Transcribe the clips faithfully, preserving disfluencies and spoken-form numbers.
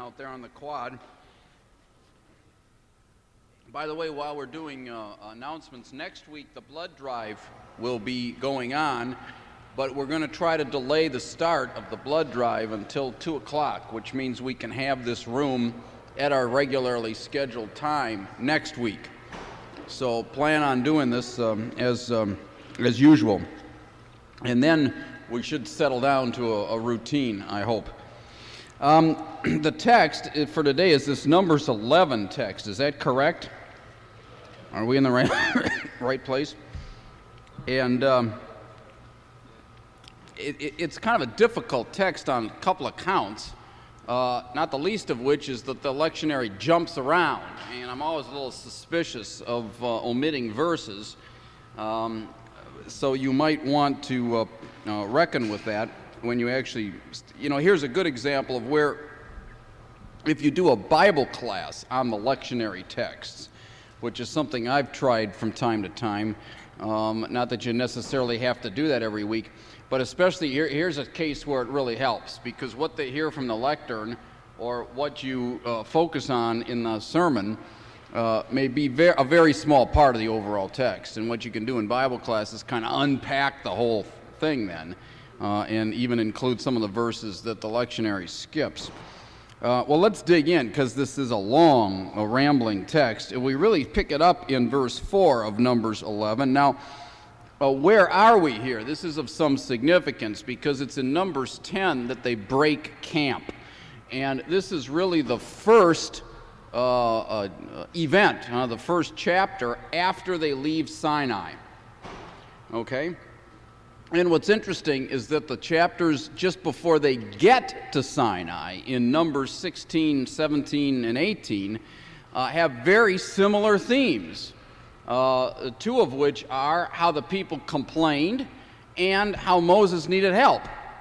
out there on the quad. By the way, while we're doing uh, announcements, next week the blood drive will be going on, but we're going to try to delay the start of the blood drive until two o'clock, which means we can have this room at our regularly scheduled time next week. So plan on doing this um, as, um, as usual. And then we should settle down to a, a routine, I hope. Um, the text for today is this Numbers eleven text. Is that correct? Are we in the right, right place? And um, it, it, it's kind of a difficult text on a couple of counts, uh, not the least of which is that the lectionary jumps around, and I'm always a little suspicious of uh, omitting verses, um, so you might want to uh, uh, reckon with that when you actually, you know, here's a good example of where, if you do a Bible class on the lectionary texts, which is something I've tried from time to time, um, not that you necessarily have to do that every week, but especially here, here's a case where it really helps, because what they hear from the lectern or what you uh, focus on in the sermon uh, may be ver- a very small part of the overall text, and what you can do in Bible class is kind of unpack the whole thing then, uh, and even include some of the verses that the lectionary skips. Uh, well, let's dig in, because this is a long, a rambling text, and we really pick it up in verse four of Numbers eleven. Now, uh, where are we here? This is of some significance, because it's in Numbers ten that they break camp, and this is really the first uh, uh, event, uh, the first chapter after they leave Sinai. Okay? And what's interesting is that the chapters just before they get to Sinai, in Numbers sixteen, seventeen, and eighteen, uh, have very similar themes, uh, two of which are how the people complained and how Moses needed help.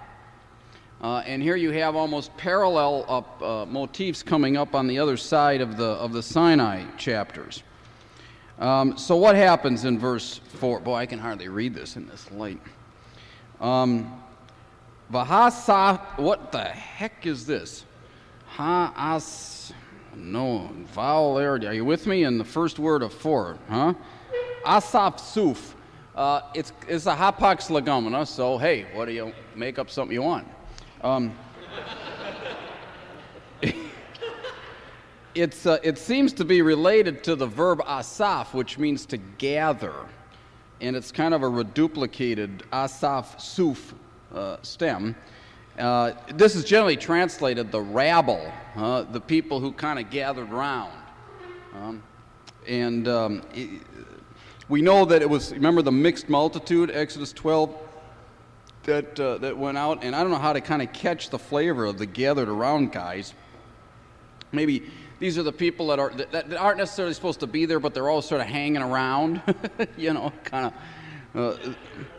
Uh, and here you have almost parallel up, uh, motifs coming up on the other side of the, of the Sinai chapters. Um, so what happens in verse four? Boy, I can hardly read this in this light. Um, Vahasa, what the heck is this? Ha-as, no, vowel there. Are you with me? In the first word of four, huh? Asaf Suf. Uh, it's, it's a hapax legomena, so hey, what do you, make up something you want. Um, it's, uh, it seems to be related to the verb asaf, which means to gather. And it's kind of a reduplicated asaf suf uh, stem. Uh, this is generally translated the rabble, uh, the people who kind of gathered round. Um, and um, it, we know that it was, remember the mixed multitude, Exodus twelve, that uh, that went out, and I don't know how to kind of catch the flavor of the gathered around guys. Maybe these are the people that, are, that, that aren't necessarily supposed to be there, but they're all sort of hanging around, you know, kind of. Uh,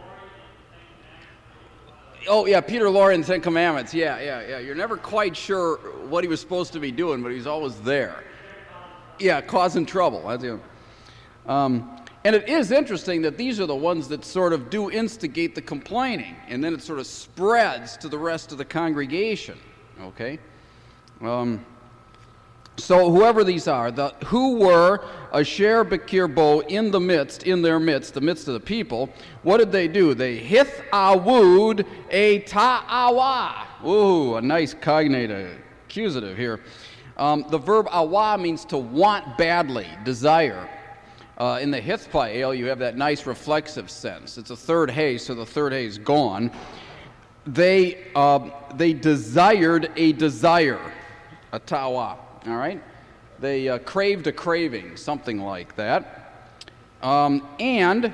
oh, yeah, Peter Lorre in Ten Commandments. Yeah, yeah, yeah. You're never quite sure what he was supposed to be doing, but he's always there. Yeah, causing trouble. That's, you know. um, and it is interesting that these are the ones that sort of do instigate the complaining, and then it sort of spreads to the rest of the congregation, okay? Um... So whoever these are, the, who were Asher Bekir Bo in the midst, in their midst, the midst of the people, what did they do? They hith awud a ta'awa. Ooh, a nice cognate accusative here. Um, the verb awa means to want badly, desire. Uh, in the hithpael, you have that nice reflexive sense. It's a third hay, so the third hay is gone. They, uh, they desired a desire, a ta'awa. All right? They uh, craved a craving, something like that. Um, and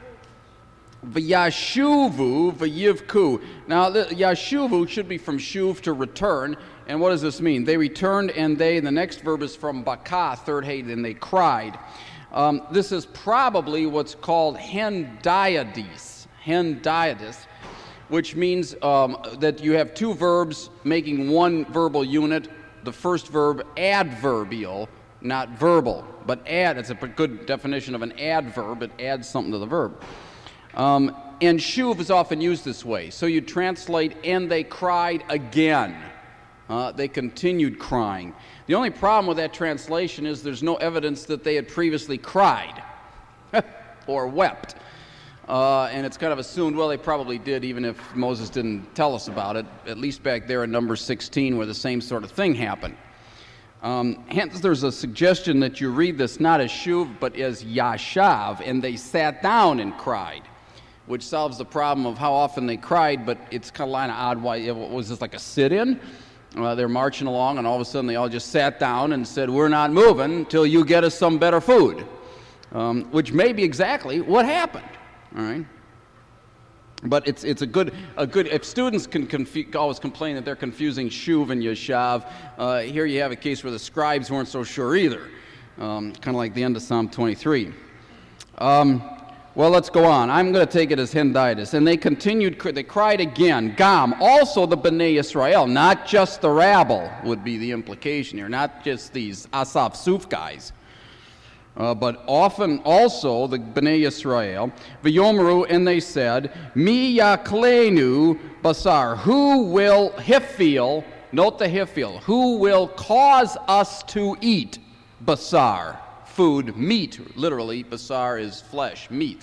v'yashuvu v'yivku. Now, the yashuvu should be from shuv, to return. And what does this mean? They returned, and they, the next verb is from baka, third hay, and they cried. Um, this is probably what's called hendiadis, hendiadis, which means um, that you have two verbs making one verbal unit. The first verb, adverbial, not verbal, but add, it's a good definition of an adverb, it adds something to the verb. Um, and shuv is often used this way, so you translate, and they cried again. Uh, they continued crying. The only problem with that translation is there's no evidence that they had previously cried or wept. Uh, and it's kind of assumed, well, they probably did, even if Moses didn't tell us about it, at least back there in Numbers sixteen, where the same sort of thing happened. Um, hence, there's a suggestion that you read this not as shuv, but as yashav, and they sat down and cried, which solves the problem of how often they cried, but it's kind of kind of odd. Why was this like a sit-in? Uh, they're marching along, and all of a sudden they all just sat down and said, "We're not moving until you get us some better food," um, which may be exactly what happened. All right. But it's it's a good a good if students can confu- always complain that they're confusing shuv and yashav. Uh, here you have a case where the scribes weren't so sure either. Um, kind of like the end of Psalm twenty-three. Um, well, let's go on. I'm going to take it as henditis. And they continued. They cried again. Gam, also the Bnei Yisrael, not just the rabble would be the implication here, not just these Asaf Suf guys. Uh, but often also the Bnei Yisrael, v'yomeru, and they said, Mi yaklenu basar, who will hifil, note the hifil, who will cause us to eat basar, food, meat, literally, basar is flesh, meat.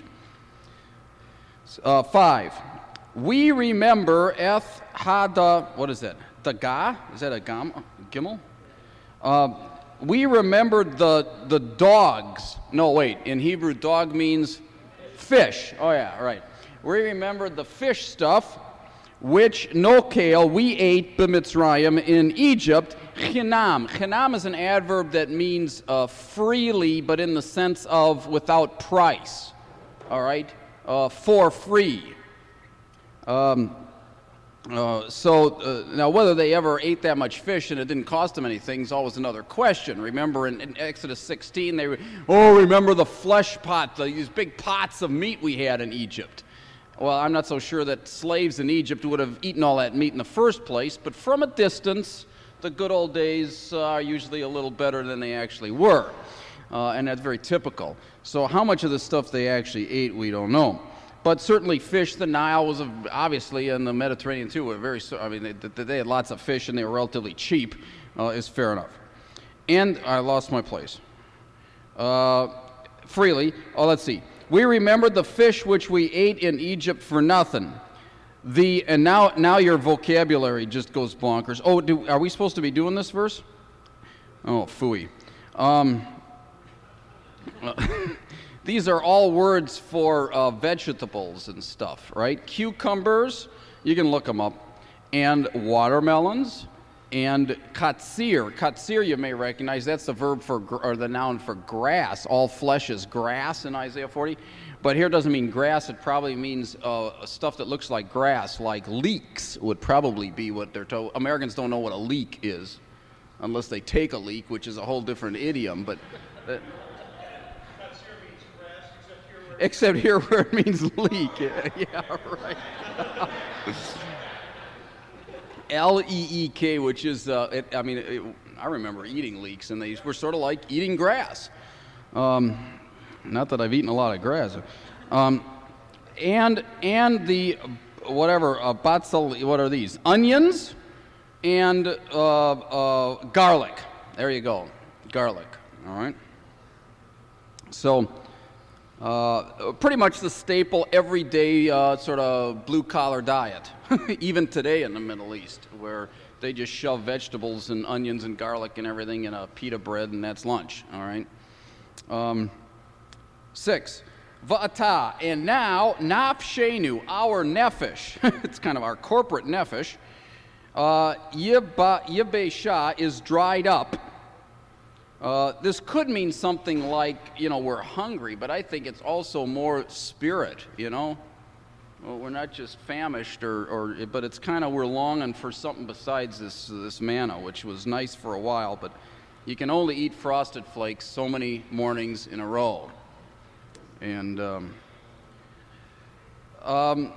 Uh, five, we remember eth hada, what is that, daga, is that a gam, gimel? Uh, We remembered the the dogs. No, wait. In Hebrew, dog means fish. Oh, yeah, right. We remembered the fish stuff, which nokel we ate b'Mitzrayim in Egypt. Chinam. Chinam is an adverb that means uh, freely, but in the sense of without price. All right, uh, for free. Um, Uh, so uh, now whether they ever ate that much fish and it didn't cost them anything is always another question. Remember in, in Exodus sixteen, they were, oh, remember the flesh pot, the, these big pots of meat we had in Egypt. Well, I'm not so sure that slaves in Egypt would have eaten all that meat in the first place, but from a distance, the good old days uh, are usually a little better than they actually were, uh, and that's very typical. So how much of the stuff they actually ate, we don't know. But certainly fish, the Nile was a, obviously, and the Mediterranean too, were very, I mean, they, they had lots of fish and they were relatively cheap, uh, is fair enough. And I lost my place. Uh, freely, oh, let's see. We remembered the fish which we ate in Egypt for nothing. The, and now, now your vocabulary just goes bonkers. Oh, do, are we supposed to be doing this verse? Oh, phooey. Um, These are all words for uh, vegetables and stuff, right? Cucumbers, you can look them up, and watermelons, and katsir. Katsir you may recognize, that's the verb for, or the noun for grass. All flesh is grass in Isaiah forty. But here it doesn't mean grass, it probably means uh, stuff that looks like grass, like leeks would probably be what they're told. Americans don't know what a leek is, unless they take a leak, which is a whole different idiom, but... Uh, Except here where it means leek. Yeah, yeah, right. L E E K, which is, uh, it, I mean, it, I remember eating leeks, and they were sort of like eating grass. Um, not that I've eaten a lot of grass. Um, and and the, whatever, uh, batzal, what are these? Onions and uh, uh, garlic. There you go, garlic, all right? So... Uh, pretty much the staple, everyday uh, sort of blue-collar diet, even today in the Middle East, where they just shove vegetables and onions and garlic and everything in a pita bread, and that's lunch, all right? Um, six, va'ata, and now, nafshenu, our nephesh, it's kind of our corporate nephesh, uh, yibesha is dried up. Uh, this could mean something like, you know, we're hungry, but I think it's also more spirit, you know? Well, we're not just famished, or, or but it's kind of we're longing for something besides this, this manna, which was nice for a while, but you can only eat Frosted Flakes so many mornings in a row. And, um, um,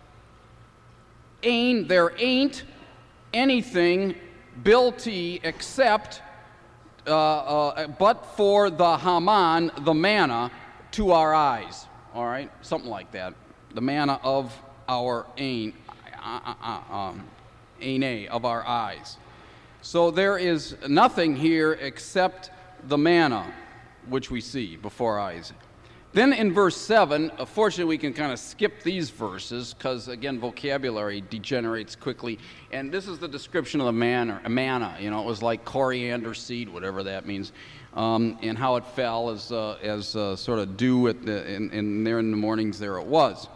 ain't, there ain't anything bilti except... Uh, uh, but for the Haman, the manna, to our eyes, all right? Something like that. The manna of our ain, uh, uh, uh, um, aine, of our eyes. So there is nothing here except the manna, which we see before our eyes. Then in verse seven, uh, fortunately we can kind of skip these verses because, again, vocabulary degenerates quickly. And this is the description of the manna, manna. You know, it was like coriander seed, whatever that means, um, and how it fell as, uh, as uh, sort of dew at the, in, in there in the mornings there it was.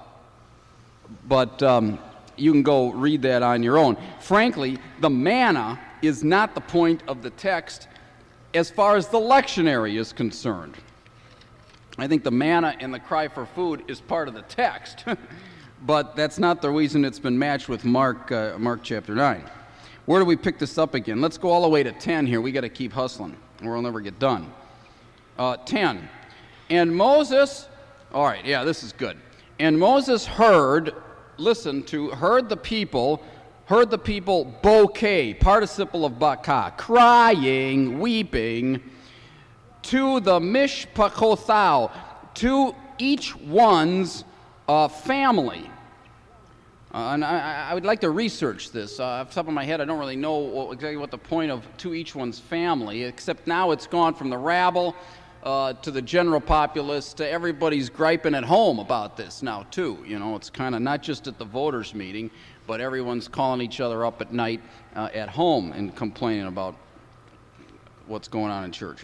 But um, you can go read that on your own. Frankly, the manna is not the point of the text as far as the lectionary is concerned. I think the manna and the cry for food is part of the text, but that's not the reason it's been matched with Mark, uh, Mark chapter nine. Where do we pick this up again? Let's go all the way to ten here. We got to keep hustling, or we'll never get done. Uh, ten. And Moses, all right, yeah, this is good. And Moses heard, listen to, heard the people, heard the people bokeh, participle of baka, crying, weeping, to the mishpachothau, to each one's uh, family. Uh, and I, I would like to research this. Uh, off the top of my head, I don't really know what, exactly what the point of to each one's family, except now it's gone from the rabble uh, to the general populace to everybody's griping at home about this now, too. You know, it's kind of not just at the voters' meeting, but everyone's calling each other up at night uh, at home and complaining about what's going on in church.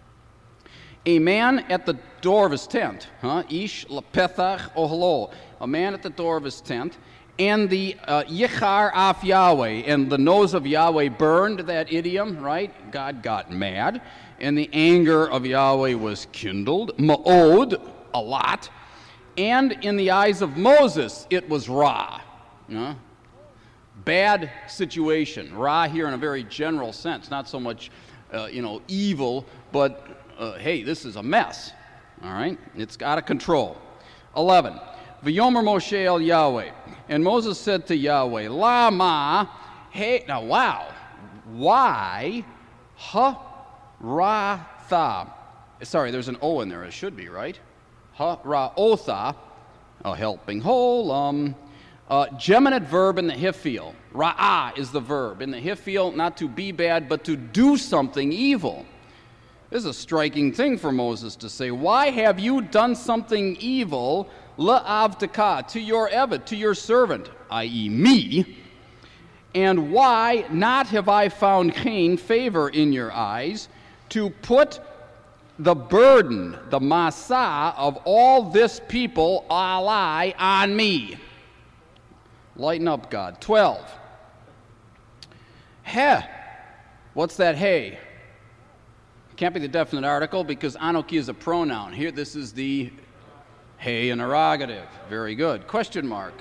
A man at the door of his tent, huh? Ish lepethach ohlo, a man at the door of his tent, and the uh, yichar af Yahweh, and the nose of Yahweh burned, that idiom, right? God got mad, and the anger of Yahweh was kindled, ma'od, a lot, and in the eyes of Moses, it was ra, huh? Bad situation. Ra here in a very general sense, not so much, uh, you know, evil, but Uh, hey, this is a mess, all right? It's out of control. eleven. V'yomer Moshe el Yahweh. And Moses said to Yahweh, Lama, hey, now wow, why, ha, ra, tha. Sorry, there's an O in there, it should be, right? Ha, ra, o, tha, a helping whole, um, uh, geminate verb in the Hifil. Ra'ah is the verb. In the Hifil, not to be bad, but to do something evil. This is a striking thing for Moses to say. Why have you done something evil, la'avdaka, to your eved, to your servant, that is me? And why not have I found Cain favor in your eyes to put the burden, the masa of all this people, alai, on me? Lighten up, God. twelve. Heh. What's that hey? Can't be the definite article because anoki is a pronoun. Here, this is the hey interrogative. Very good. Question mark.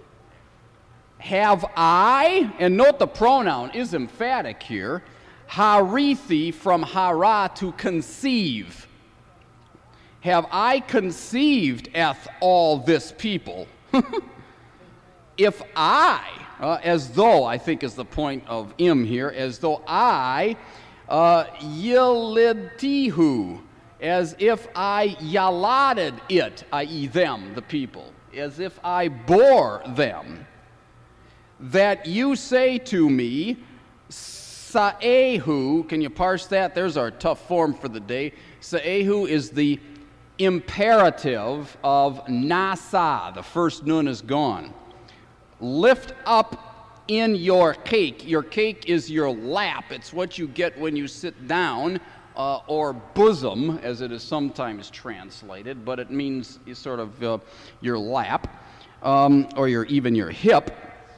Have I, and note the pronoun is emphatic here, harithi from hara, to conceive. Have I conceived eth all this people? If I, uh, as though, I think is the point of im here, as though I, uh, yilidtihu, as if I yaladed it, that is them, the people, as if I bore them, that you say to me, Sa'ehu, can you parse that? There's our tough form for the day. Sa'ehu is the imperative of nasa, the first nun is gone. Lift up in your cake. Your cake is your lap. It's what you get when you sit down, uh, or bosom, as it is sometimes translated, but it means sort of uh, your lap, um, or your even your hip.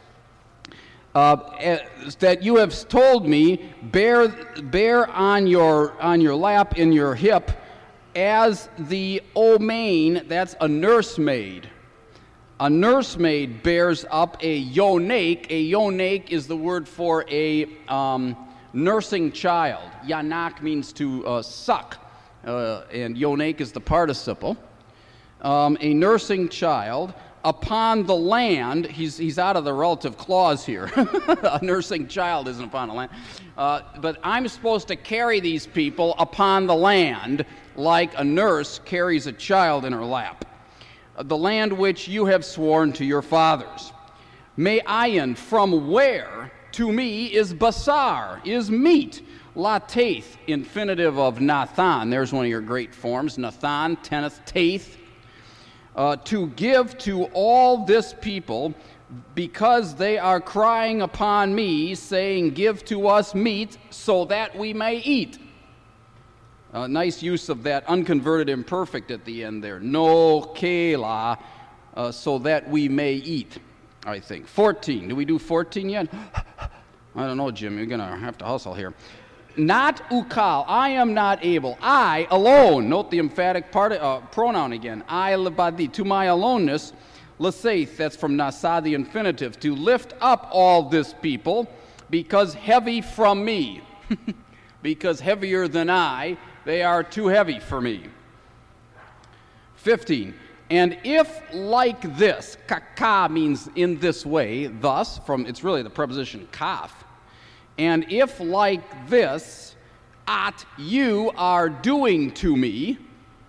Uh, that you have told me, bear, bear on your on your lap in your hip, as the omain. That's a nursemaid. A nursemaid bears up a yonak. A yonak is the word for a um, nursing child. Yanak means to uh, suck, uh, and yonak is the participle. Um, a nursing child upon the land. He's he's out of the relative clause here. A nursing child isn't upon the land. Uh, but I'm supposed to carry these people upon the land like a nurse carries a child in her lap. The land which you have sworn to your fathers. May ayin, from where to me is basar, is meat. Lateth, infinitive of Nathan. There's one of your great forms. Nathan, teneth, taith. Uh, to give to all this people, because they are crying upon me, saying, give to us meat, so that we may eat. Uh, nice use of that unconverted imperfect at the end there. No kela, uh, so that we may eat, I think. fourteen. Do we do fourteen yet? I don't know, Jim. You're going to have to hustle here. Not ukal, I am not able, I alone, note the emphatic part, uh, pronoun again, I lebadi, to my aloneness, lasaith, that's from nasa, the infinitive, to lift up all this people, because heavy from me, because heavier than I, they are too heavy for me. fifteen, and if like this, kaka means in this way, thus, from, it's really the preposition kaf, and if like this, at you are doing to me,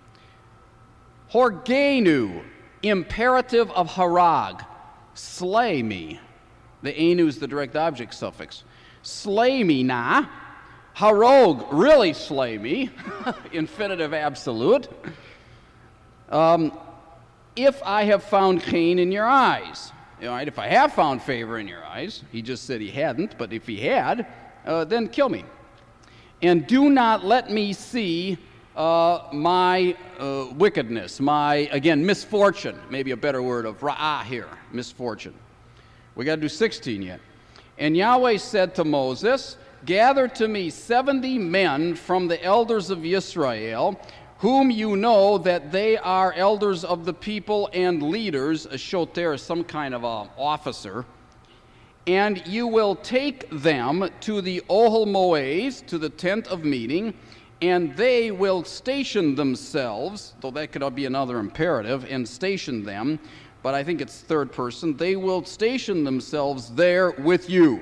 horgenu, imperative of harag, slay me. The enu is the direct object suffix. Slay me na. Harog, really slay me. Infinitive absolute. Um, if I have found Cain in your eyes. You know, right, if I have found favor in your eyes, he just said he hadn't, but if he had, uh, then kill me. And do not let me see uh, my uh, wickedness, my, again, misfortune, maybe a better word of ra'ah here, misfortune. We got to do sixteen yet. And Yahweh said to Moses, gather to me seventy men from the elders of Israel, whom you know that they are elders of the people and leaders, a shoter is some kind of a officer, and you will take them to the Ohel Moed, to the tent of meeting, and they will station themselves, though that could be another imperative, and station them, but I think it's third person, they will station themselves there with you.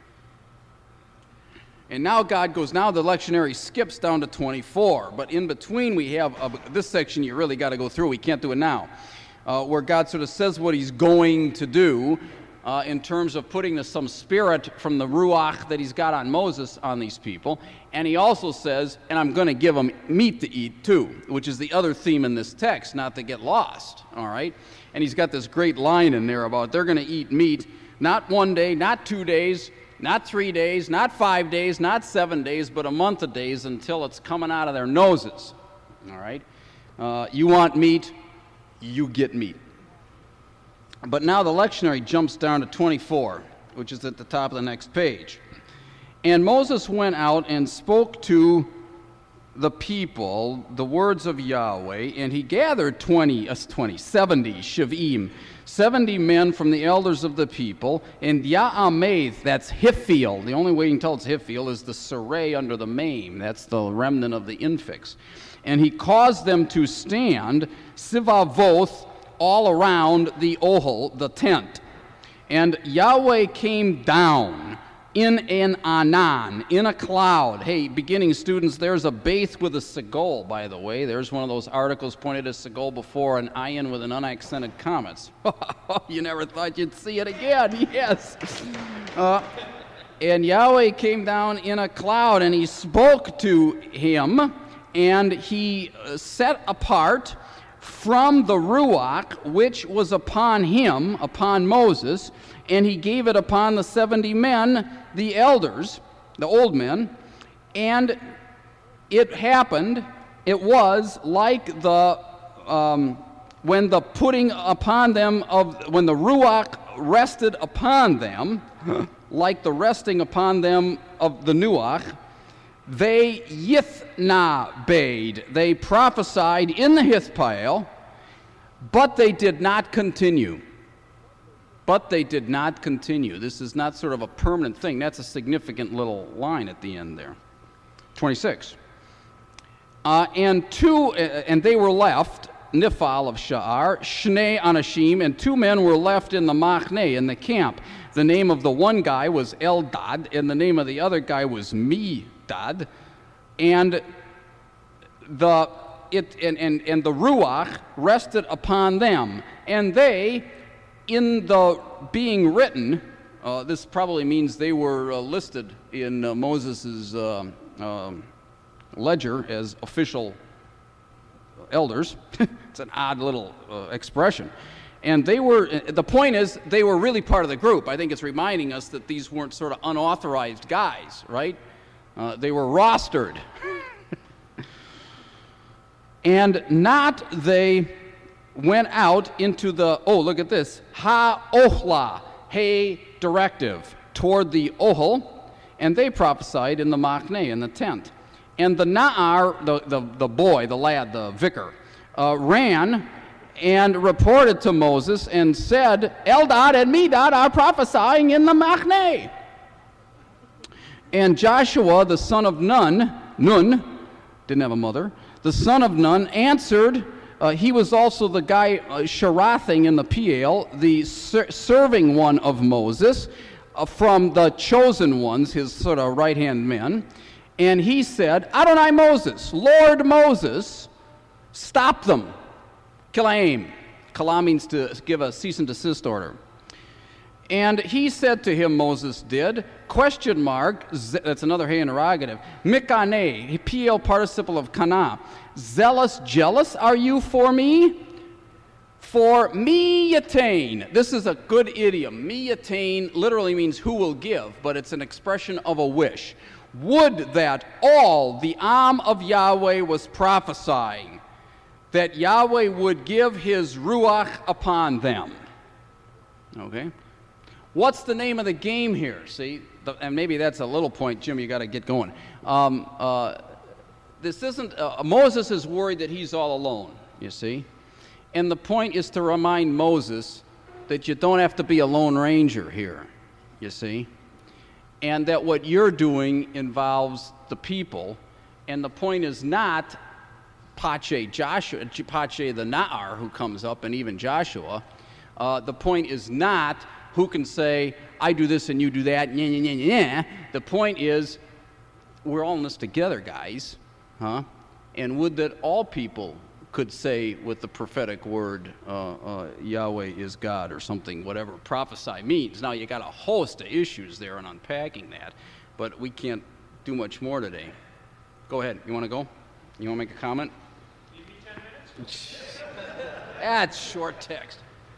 And now God goes, now the lectionary skips down to twenty-four, but in between we have, uh, this section you really got to go through, we can't do it now, uh, where God sort of says what he's going to do uh, in terms of putting the, some spirit from the Ruach that he's got on Moses on these people, and he also says, and I'm going to give them meat to eat too, which is the other theme in this text, not to get lost, all right? And he's got this great line in there about they're going to eat meat, not one day, not two days, not three days, not five days, not seven days, but a month of days until it's coming out of their noses. All right? Uh, you want meat, you get meat. But now the lectionary jumps down to twenty-four, which is at the top of the next page. And Moses went out and spoke to the people the words of Yahweh, and he gathered twenty, uh, twenty, seventy, Shiv'im, seventy men from the elders of the people, and Ya'ameth, that's Hiphiel. The only way you can tell it's Hiphiel is the saray under the maim. That's the remnant of the infix. And he caused them to stand, Sivavoth, all around the Ohel, the tent. And Yahweh came down in an anan, in a cloud. Hey, beginning students, there's a Baith with a Segol, by the way. There's one of those articles pointed as Segol before an ayin with an unaccented comments. You never thought you'd see it again, yes. Uh, and Yahweh came down in a cloud, and he spoke to him, and he set apart from the Ruach, which was upon him, upon Moses, and he gave it upon the seventy men, the elders, the old men, and it happened, it was like the, um, when the putting upon them of, when the Ruach rested upon them, like the resting upon them of the Nuach, they yithna bade, they prophesied in the Hithpael, but they did not continue. But they did not continue. This is not sort of a permanent thing. That's a significant little line at the end there. twenty-six. Uh, and two, uh, and they were left, Nifal of Sha'ar, Shnei Anashim, and two men were left in the Machne, in the camp. The name of the one guy was Eldad, and the name of the other guy was Medad. And the it and, and, and the Ruach rested upon them, and they, in the being written, Uh, this probably means they were uh, listed in uh, Moses' uh, um, ledger as official elders. It's an odd little uh, expression. And they were, the point is, they were really part of the group. I think it's reminding us that these weren't sort of unauthorized guys, right? Uh, they were rostered. And not they went out into the, oh, look at this, ha-ohla, hey, directive, toward the ohel, and they prophesied in the machne, in the tent. And the na'ar, the, the, the boy, the lad, the vicar, uh, ran and reported to Moses and said, Eldad and Medad are prophesying in the machne. And Joshua, the son of Nun, Nun, didn't have a mother, the son of Nun answered, uh, he was also the guy uh, sharathing in the Piel, the ser- serving one of Moses, uh, from the chosen ones, his sort of right-hand men. And he said, Adonai Moses, Lord Moses, stop them. Kilaim. Kala means to give a cease and desist order. And he said to him, Moses did, question mark, that's another hey interrogative, mikane, Piel participle of kana, zealous, jealous are you for me? For me yatain. This is a good idiom. Me yatain literally means who will give, but it's an expression of a wish. Would that all the Am of Yahweh was prophesying, that Yahweh would give his Ruach upon them. Okay? What's the name of the game here? See, the, and maybe that's a little point, Jim, you got to get going. Um, uh, this isn't, uh, Moses is worried that he's all alone, you see. And the point is to remind Moses that you don't have to be a lone ranger here, you see. And that what you're doing involves the people. And the point is not Pache Joshua, Pache the Na'ar who comes up, and even Joshua. Uh, the point is not who can say, I do this and you do that, nyeh, nyeh, nyeh, nyeh. The point is, we're all in this together, guys. Huh? And would that all people could say with the prophetic word, uh, uh, Yahweh is God or something, whatever prophesy means. Now, you got a host of issues there in unpacking that, but we can't do much more today. Go ahead. You want to go? You want to make a comment? Give me ten minutes. That's short text.